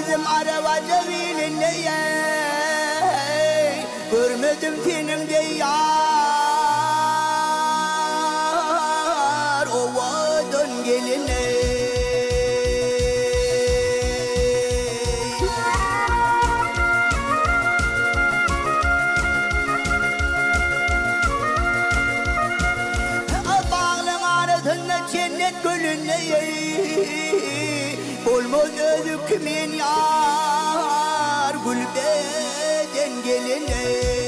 bizim araba cebininde görmedim senin de yar ovadan geline. Bağlın arasında cennet gölüne olmaz özü kimin yar gülbeden geline.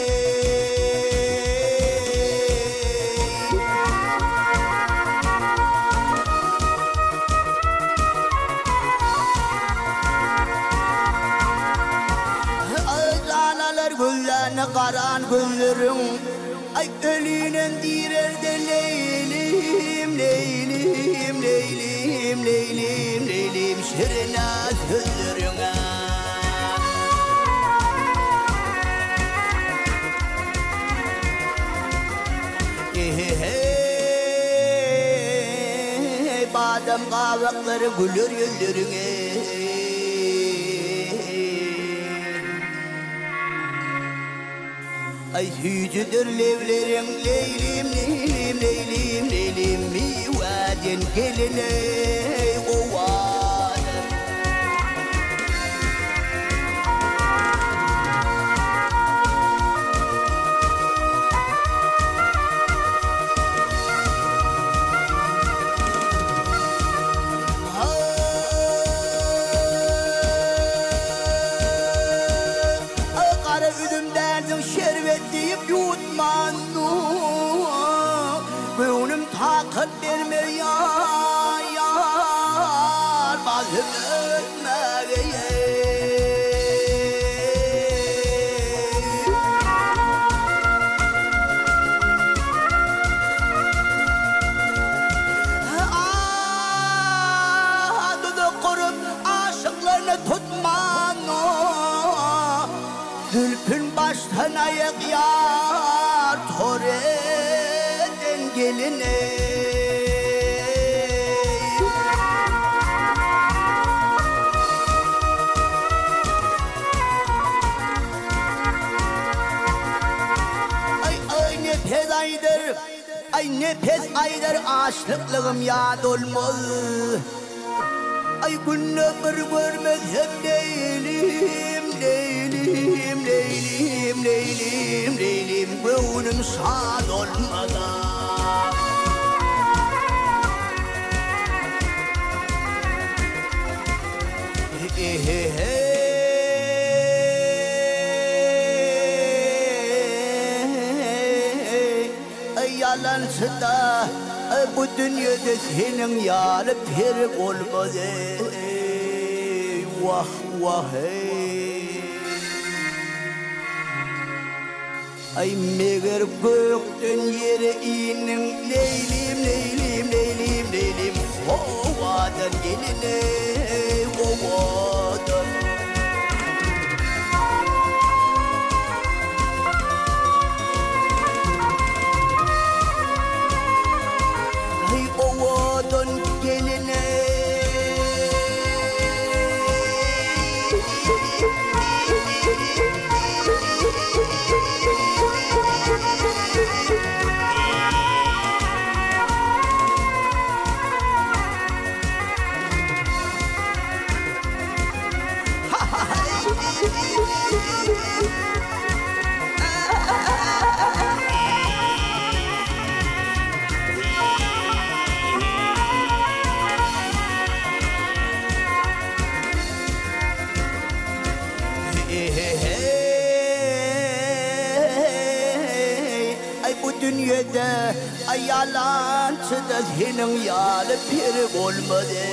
Ağlanalar güllerine karan güllerin ay ölünen direr de leylim leylim leylim leylim leylim şirina sözlerine. Badem kavakları gülür yüzlerine. Ay hücüdür levlerin leylim leylim leylim leylim mivaden geline ovadan. Kara üdümden şerbet deyip yutman gönlüm takat verme yar bazım ötmeye. Dudu kurup aşıklarını tutman Zülfün baştan ayak yar toreden geline. Ay nefes aydır, ay nefes aydır aşıklığım yad olmaz. Ay günü bir görmez hep değilim leylim leylim leylim leylim gönlüm şad olmadan. Ay yalansı da bu dünyada senin yarı peri olmaz. Vah vah ay meğer gökten yere inin leylim leylim leylim leylim ovadan geline ovadan. Ay ovadan geline. Ay bu dünyada ay yalancı da senin yarı peri olmadı.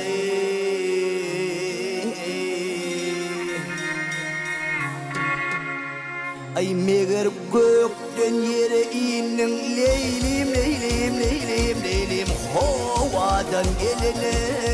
Ay meğer gökten yere inin leylim leylim leylim leylim hovadan geline.